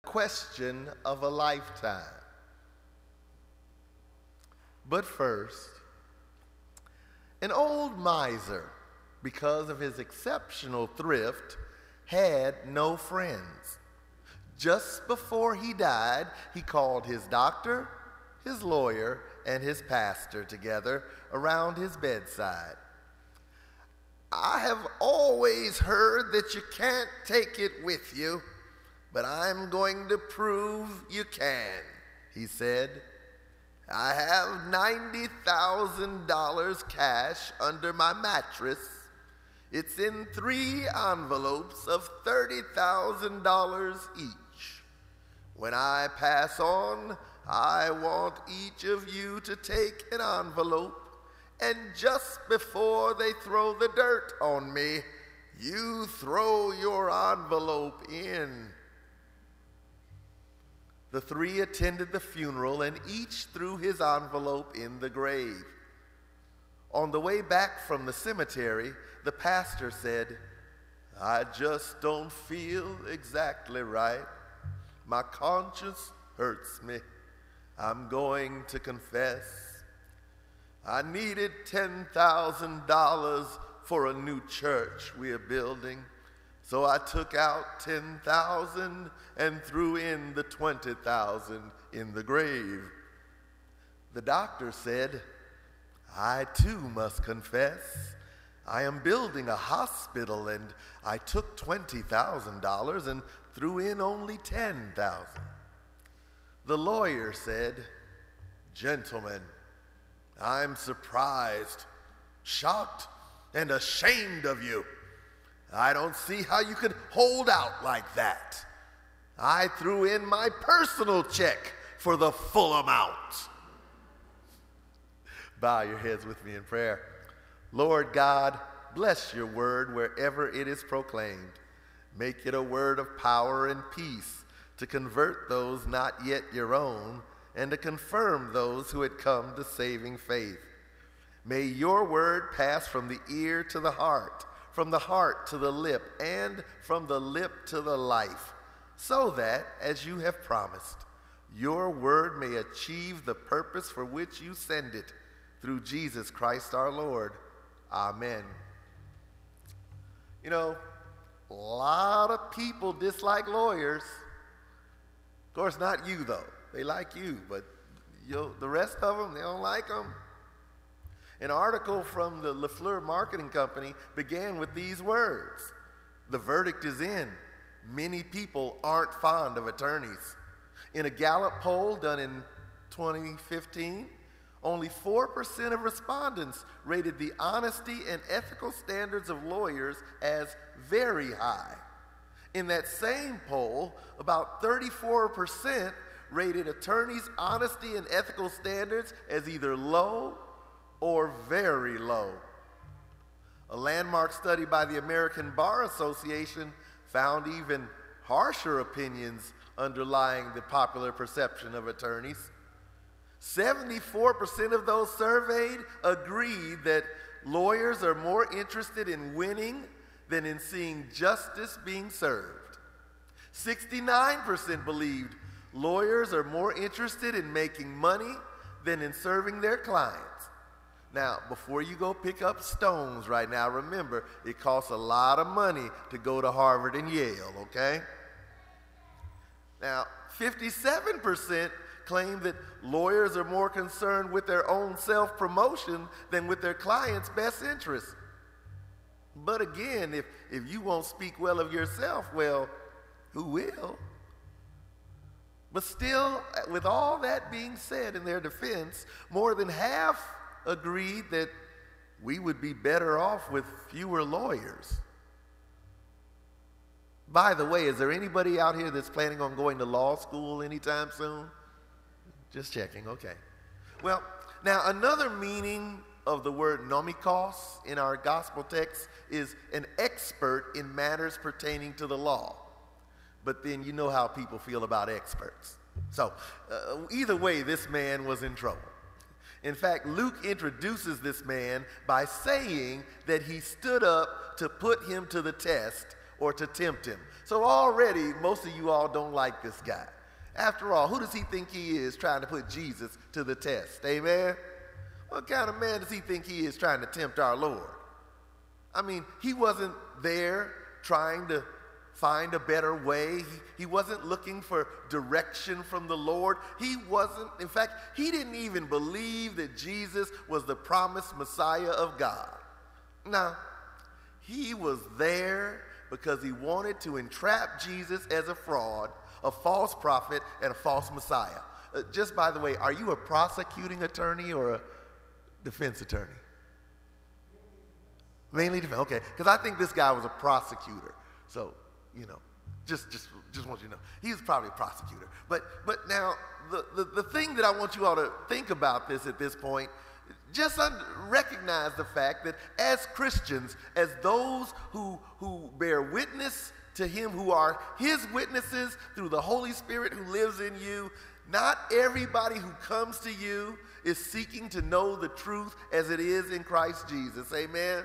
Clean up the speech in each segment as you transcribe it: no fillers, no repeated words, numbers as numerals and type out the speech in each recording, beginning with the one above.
question of a lifetime. But first, an old miser, because of his exceptional thrift, had no friends. Just before he died, he called his doctor, his lawyer, and his pastor together around his bedside. "I have always heard that you can't take it with you, but I'm going to prove you can," he said. "I have $90,000 cash under my mattress. It's in 3 envelopes of $30,000 each. When I pass on, I want each of you to take an envelope, and just before they throw the dirt on me, you throw your envelope in." The 3 attended the funeral, and each threw his envelope in the grave. On the way back from the cemetery, the pastor said, "I just don't feel exactly right. My conscience hurts me. I'm going to confess. I needed $10,000 for a new church we are building, so I took out $10,000 and threw in the $20,000 in the grave." The doctor said, "I too must confess. I am building a hospital, and I took $20,000 and threw in only $10,000. The lawyer said, "Gentlemen, I'm surprised, shocked, and ashamed of you. I don't see how you could hold out like that. I threw in my personal check for the full amount." Bow your heads with me in prayer. Lord God, bless your word wherever it is proclaimed. Make it a word of power and peace to convert those not yet your own and to confirm those who had come to saving faith. May your word pass from the ear to the heart, from the heart to the lip, and from the lip to the life, so that, as you have promised, your word may achieve the purpose for which you send it, through Jesus Christ our Lord. Amen. You know, a lot of people dislike lawyers. Of course, not you, though. They like you, but the rest of them, they don't like them. An article from the LaFleur Marketing Company began with these words: "The verdict is in. Many people aren't fond of attorneys." In a Gallup poll done in 2015, only 4% of respondents rated the honesty and ethical standards of lawyers as very high. In that same poll, about 34% rated attorneys' honesty and ethical standards as either low or very low. A landmark study by the American Bar Association found even harsher opinions underlying the popular perception of attorneys. 74% of those surveyed agreed that lawyers are more interested in winning than in seeing justice being served. 69% believed lawyers are more interested in making money than in serving their clients. Now, before you go pick up stones right now, remember, it costs a lot of money to go to Harvard and Yale, okay? Now, 57% claim that lawyers are more concerned with their own self-promotion than with their clients' best interests. But again, if you won't speak well of yourself, well, who will? But still, with all that being said in their defense, more than half agreed that we would be better off with fewer lawyers. By the way, is there anybody out here that's planning on going to law school anytime soon? Just checking, okay. Well, now another meaning of the word nomikos in our gospel text is an expert in matters pertaining to the law. But then you know how people feel about experts. So either way, this man was in trouble. In fact, Luke introduces this man by saying that he stood up to put him to the test, or to tempt him. So already, most of you all don't like this guy. After all, who does he think he is trying to put Jesus to the test? Amen? What kind of man does he think he is trying to tempt our Lord? I mean, he wasn't there trying to find a better way. He wasn't looking for direction from the Lord. He wasn't, in fact, he didn't even believe that Jesus was the promised Messiah of God. Now, he was there because he wanted to entrap Jesus as a fraud, a false prophet, and a false Messiah. Just by the way, are you a prosecuting attorney or a defense attorney? Mainly defense, okay, because I think this guy was a prosecutor. So, you know, just want you to know, he was probably a prosecutor. But now, the thing that I want you all to think about this at this point, just recognize the fact that as Christians, as those who bear witness to him, who are his witnesses through the Holy Spirit who lives in you, not everybody who comes to you is seeking to know the truth as it is in Christ Jesus. Amen?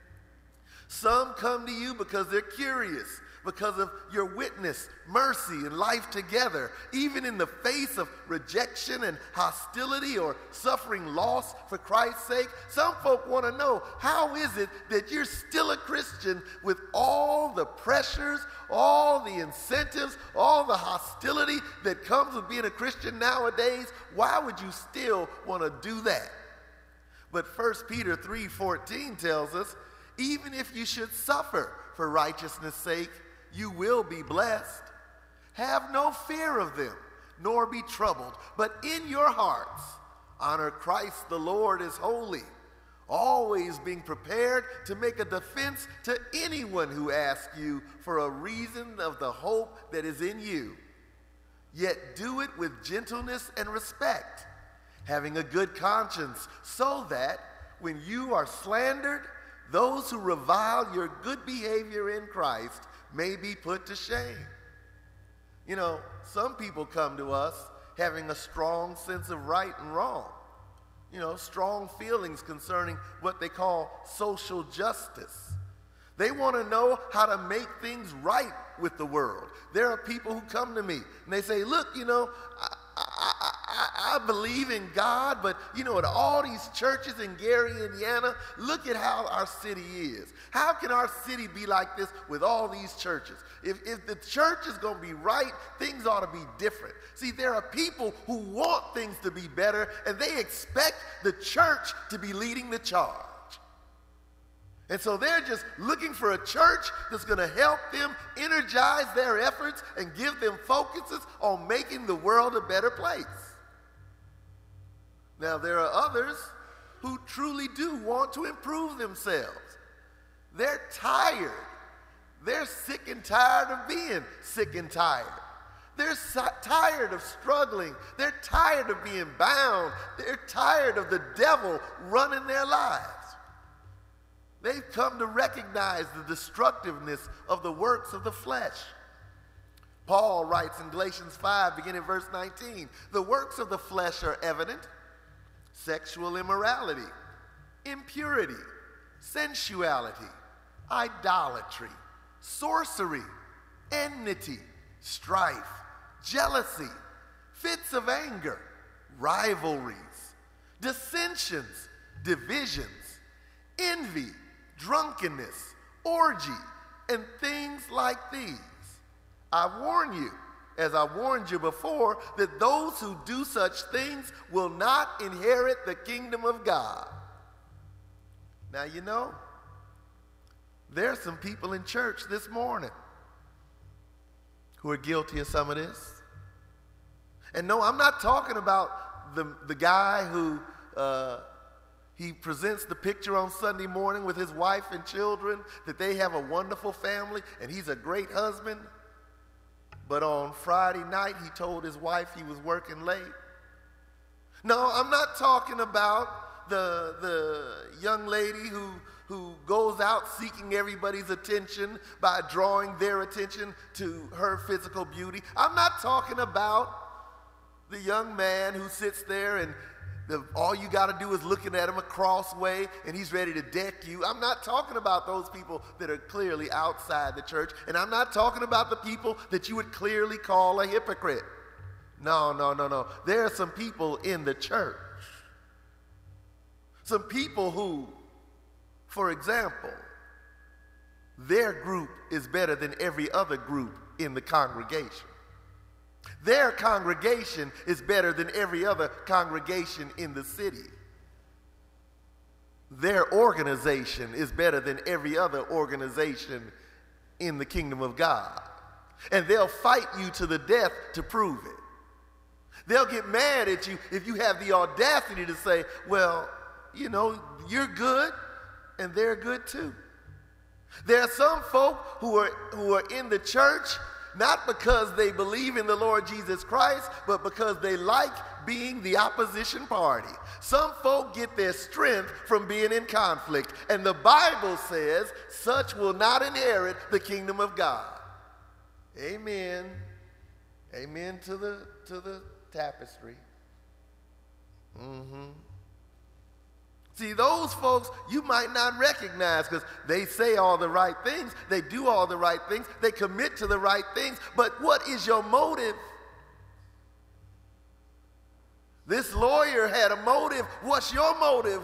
Some come to you because they're curious, because of your witness, mercy, and life together, even in the face of rejection and hostility or suffering loss for Christ's sake. Some folk want to know, how is it that you're still a Christian with all the pressures, all the incentives, all the hostility that comes with being a Christian nowadays? Why would you still want to do that? But 1 Peter 3:14 tells us, even if you should suffer for righteousness' sake, you will be blessed. Have no fear of them, nor be troubled, but in your hearts honor Christ the Lord as holy, always being prepared to make a defense to anyone who asks you for a reason of the hope that is in you. Yet do it with gentleness and respect, having a good conscience, so that when you are slandered, those who revile your good behavior in Christ may be put to shame. You know, some people come to us having a strong sense of right and wrong. You know, strong feelings concerning what they call social justice. They want to know how to make things right with the world. There are people who come to me and they say, look, you know, I believe in God, but you know, at all these churches in Gary, Indiana, look at how our city is. How can our city be like this with all these churches? If the church is going to be right, things ought to be different. See, there are people who want things to be better, and they expect the church to be leading the charge. And so they're just looking for a church that's going to help them energize their efforts and give them focuses on making the world a better place. Now, there are others who truly do want to improve themselves. They're tired. They're sick and tired of being sick and tired. They're tired of struggling. They're tired of being bound. They're tired of the devil running their lives. They've come to recognize the destructiveness of the works of the flesh. Paul writes in Galatians 5, beginning verse 19, the works of the flesh are evident: sexual immorality, impurity, sensuality, idolatry, sorcery, enmity, strife, jealousy, fits of anger, rivalries, dissensions, divisions, envy, drunkenness, orgy, and things like these. I warn you, as I warned you before, that those who do such things will not inherit the kingdom of God. Now, you know, there are some people in church this morning who are guilty of some of this. And no, I'm not talking about the guy who he presents the picture on Sunday morning with his wife and children, that they have a wonderful family and he's a great husband. But on Friday night, he told his wife he was working late. No, I'm not talking about the young lady who goes out seeking everybody's attention by drawing their attention to her physical beauty. I'm not talking about the young man who sits there and all you got to do is looking at him a crossway and he's ready to deck you. I'm not talking about those people that are clearly outside the church, and I'm not talking about the people that you would clearly call a hypocrite. No. There are some people in the church. Some people who, for example, their group is better than every other group in the congregation. Their congregation is better than every other congregation in the city. Their organization is better than every other organization in the kingdom of God. And they'll fight you to the death to prove it. They'll get mad at you if you have the audacity to say, well, you know, you're good and they're good too. There are some folk who are in the church not because they believe in the Lord Jesus Christ, but because they like being the opposition party. Some folk get their strength from being in conflict, and the Bible says such will not inherit the kingdom of God. Amen. Amen to the tapestry. See, those folks you might not recognize because they say all the right things, they do all the right things, they commit to the right things, but what is your motive? This lawyer had a motive. What's your motive?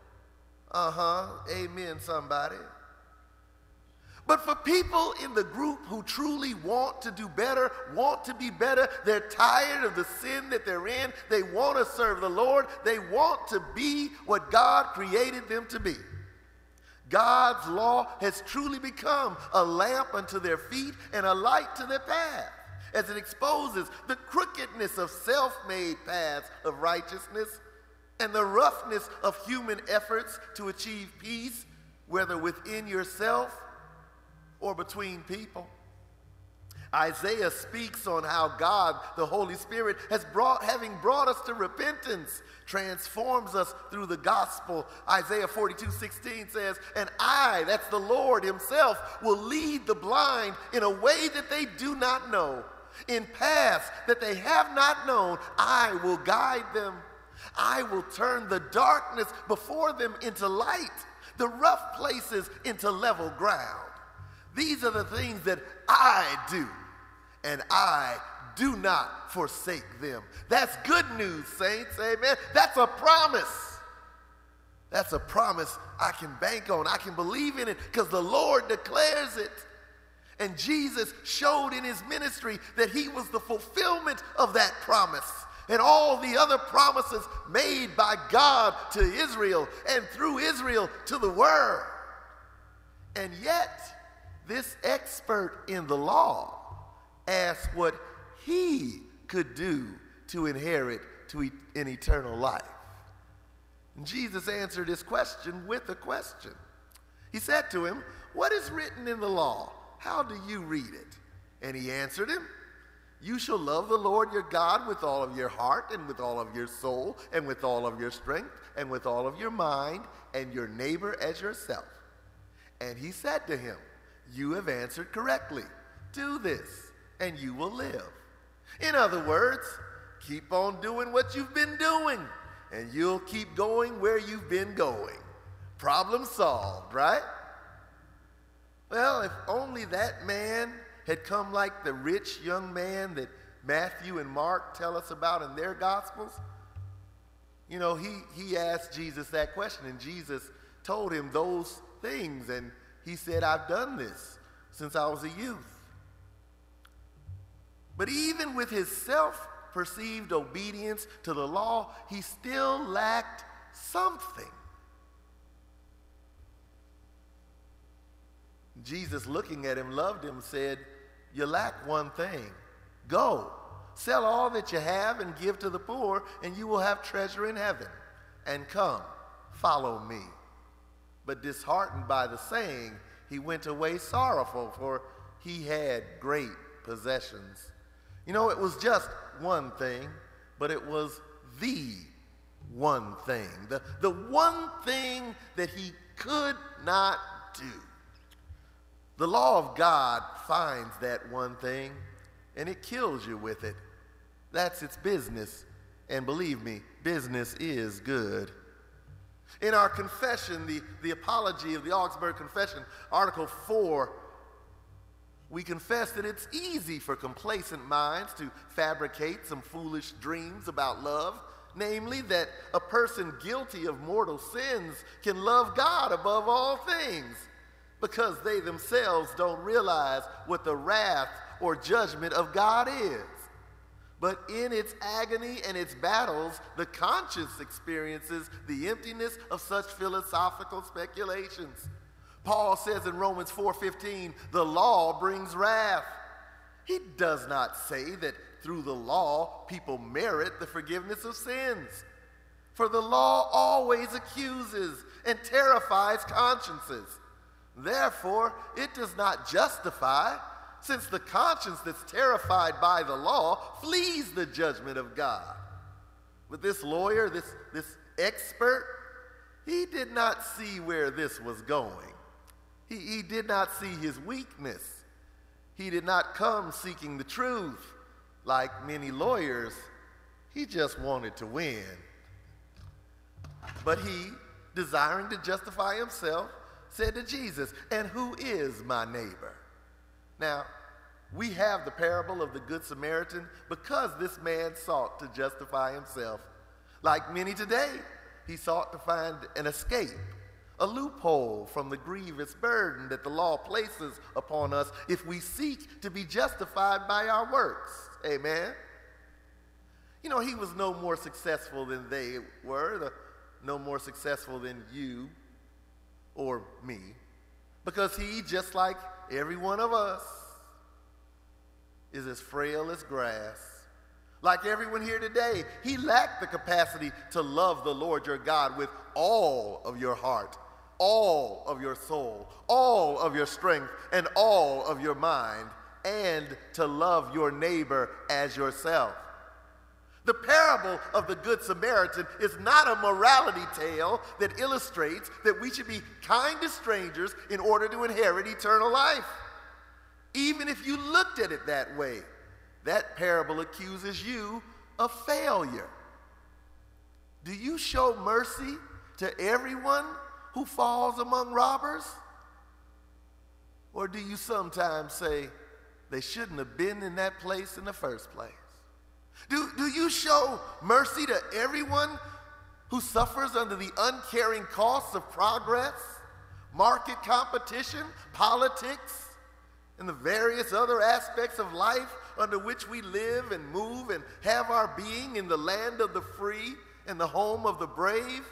Amen, somebody. But for people in the group who truly want to do better, want to be better, they're tired of the sin that they're in, they want to serve the Lord, they want to be what God created them to be. God's law has truly become a lamp unto their feet and a light to their path, as it exposes the crookedness of self-made paths of righteousness and the roughness of human efforts to achieve peace, whether within yourself or between people. Isaiah speaks on how God, the Holy Spirit, having brought us to repentance, transforms us through the gospel. Isaiah 42:16 says, and I, that's the Lord himself, will lead the blind in a way that they do not know. In paths that they have not known, I will guide them. I will turn the darkness before them into light, the rough places into level ground. These are the things that I do, and I do not forsake them. That's good news, saints, amen. That's a promise. That's a promise I can bank on. I can believe in it because the Lord declares it. And Jesus showed in his ministry that he was the fulfillment of that promise and all the other promises made by God to Israel and through Israel to the world. And yet, this expert in the law asked what he could do to inherit an eternal life. And Jesus answered his question with a question. He said to him, what is written in the law? How do you read it? And he answered him, you shall love the Lord your God with all of your heart and with all of your soul and with all of your strength and with all of your mind, and your neighbor as yourself. And he said to him, you have answered correctly. Do this, and you will live. In other words, keep on doing what you've been doing, and you'll keep going where you've been going. Problem solved, right? Well, if only that man had come like the rich young man that Matthew and Mark tell us about in their Gospels. You know, he asked Jesus that question, and Jesus told him those things, and he said, I've done this since I was a youth. But even with his self-perceived obedience to the law, he still lacked something. Jesus, looking at him, loved him, said, you lack one thing. Go, sell all that you have and give to the poor, and you will have treasure in heaven. And come, follow me. But disheartened by the saying, he went away sorrowful, for he had great possessions. You know, it was just one thing, but it was the one thing. The one thing that he could not do. The law of God finds that one thing, and it kills you with it. That's its business, And believe me, business is good. In our confession, the apology of the Augsburg Confession, Article 4, we confess that it's easy for complacent minds to fabricate some foolish dreams about love, namely that a person guilty of mortal sins can love God above all things, because they themselves don't realize what the wrath or judgment of God is. But in its agony and its battles, the conscience experiences the emptiness of such philosophical speculations. Paul says in Romans 4:15, the law brings wrath. He does not say that through the law people merit the forgiveness of sins. For the law always accuses and terrifies consciences. Therefore, it does not justify, since the conscience that's terrified by the law flees the judgment of God. But this lawyer, this expert, he did not see where this was going. He did not see his weakness. He did not come seeking the truth. Like many lawyers, he just wanted to win. But he, desiring to justify himself, said to Jesus, "And who is my neighbor?" Now, we have the parable of the Good Samaritan because this man sought to justify himself. Like many today, he sought to find an escape, a loophole from the grievous burden that the law places upon us if we seek to be justified by our works. Amen? You know, he was no more successful than they were, no more successful than you or me, because he, just like every one of us, is as frail as grass. Like everyone here today, he lacked the capacity to love the Lord your God with all of your heart, all of your soul, all of your strength, and all of your mind, and to love your neighbor as yourself. The parable of the Good Samaritan is not a morality tale that illustrates that we should be kind to strangers in order to inherit eternal life. Even if you looked at it that way, that parable accuses you of failure. Do you show mercy to everyone who falls among robbers? Or do you sometimes say they shouldn't have been in that place in the first place? Do you show mercy to everyone who suffers under the uncaring costs of progress, market competition, politics, and the various other aspects of life under which we live and move and have our being in the land of the free and the home of the brave?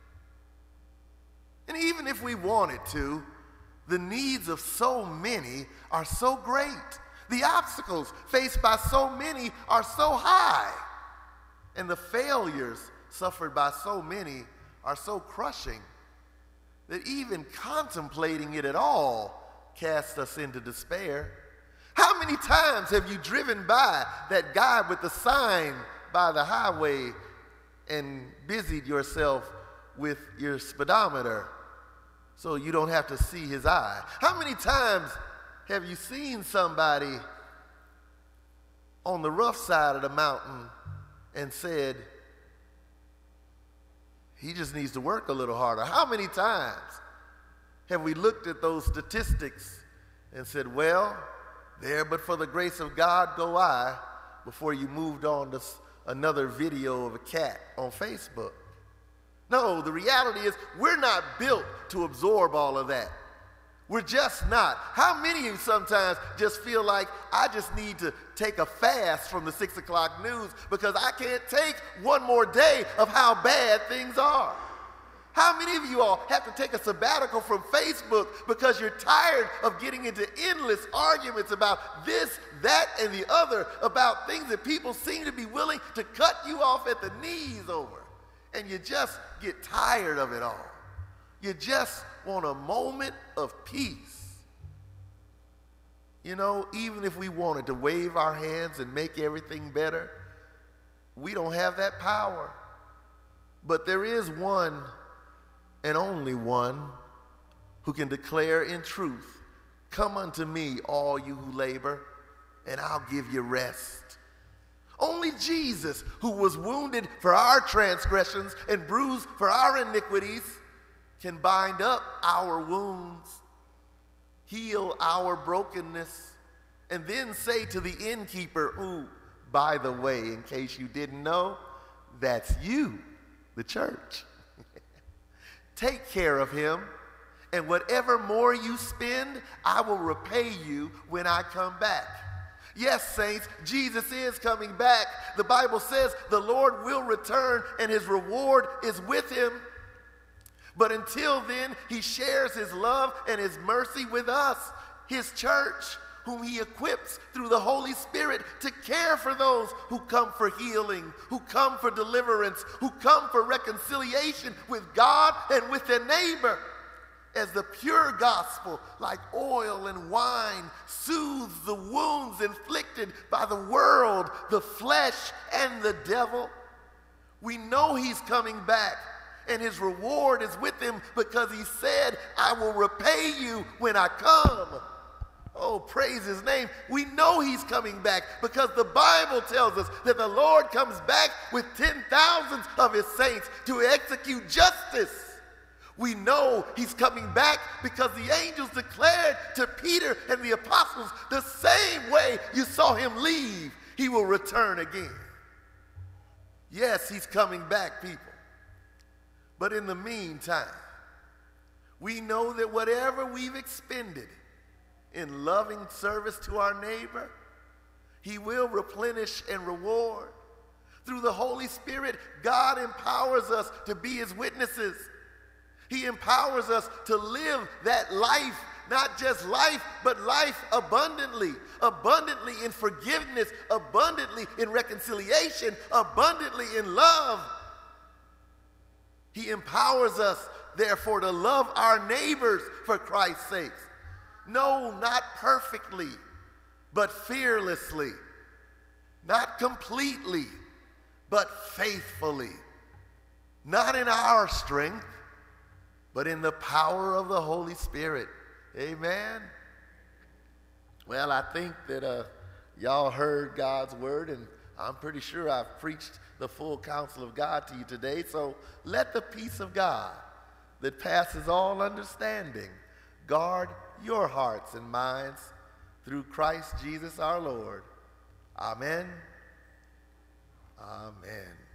And even if we wanted to, the needs of so many are so great. The obstacles faced by so many are so high. And the failures suffered by so many are so crushing that even contemplating it at all casts us into despair. How many times have you driven by that guy with the sign by the highway and busied yourself with your speedometer so you don't have to see his eye? How many times have you seen somebody on the rough side of the mountain and said, he just needs to work a little harder? How many times have we looked at those statistics and said, well, there but for the grace of God go I, before you moved on to another video of a cat on Facebook? No, the reality is we're not built to absorb all of that. We're just not. How many of you sometimes just feel like I just need to take a fast from the 6 o'clock news because I can't take one more day of how bad things are? How many of you all have to take a sabbatical from Facebook because you're tired of getting into endless arguments about this, that, and the other, about things that people seem to be willing to cut you off at the knees over? And you just get tired of it all. You just want a moment of peace. You know, even if we wanted to wave our hands and make everything better, we don't have that power. But there is one and only one who can declare in truth, "Come unto me, all you who labor, and I'll give you rest." Only Jesus, who was wounded for our transgressions and bruised for our iniquities, can bind up our wounds, heal our brokenness, and then say to the innkeeper, who, by the way, in case you didn't know, that's you, the church. Take care of him, and whatever more you spend, I will repay you when I come back. Yes, saints, Jesus is coming back. The Bible says the Lord will return and his reward is with him. But until then, he shares his love and his mercy with us, his church, whom he equips through the Holy Spirit to care for those who come for healing, who come for deliverance, who come for reconciliation with God and with their neighbor. As the pure gospel, like oil and wine, soothes the wounds inflicted by the world, the flesh, and the devil, we know he's coming back, and his reward is with him because he said, I will repay you when I come. Oh, praise his name. We know he's coming back because the Bible tells us that the Lord comes back with 10,000s of his saints to execute justice. We know he's coming back because the angels declared to Peter and the apostles, the same way you saw him leave, he will return again. Yes, he's coming back, people. But in the meantime, we know that whatever we've expended in loving service to our neighbor, he will replenish and reward. Through the Holy Spirit, God empowers us to be his witnesses. He empowers us to live that life, not just life, but life abundantly. Abundantly in forgiveness, abundantly in reconciliation, abundantly in love. He empowers us, therefore, to love our neighbors for Christ's sake. No, not perfectly, but fearlessly. Not completely, but faithfully. Not in our strength, but in the power of the Holy Spirit. Amen. Well, I think that y'all heard God's word, and I'm pretty sure I've preached the full counsel of God to you today. So let the peace of God that passes all understanding guard your hearts and minds through Christ Jesus our Lord. Amen. Amen.